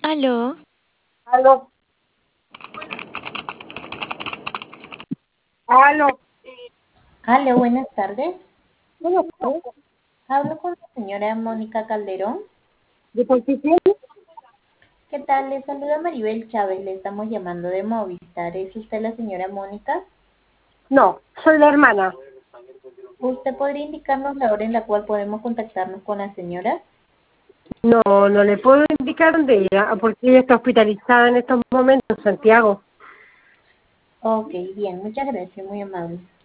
Aló, Aló, aló. Aló, buenas tardes. Buenas tardes. Hablo con la señora Mónica Calderón. ¿De Constitución? ¿Qué tal? Le saluda Maribel Chávez. Le estamos llamando de Movistar. ¿Es usted la señora Mónica? No, soy la hermana. ¿Usted podría indicarnos la hora en la cual podemos contactarnos con la señora? No, no le puedo indicar dónde ella, porque ella está hospitalizada en estos momentos en Santiago. Ok, bien. Muchas gracias. Muy amable.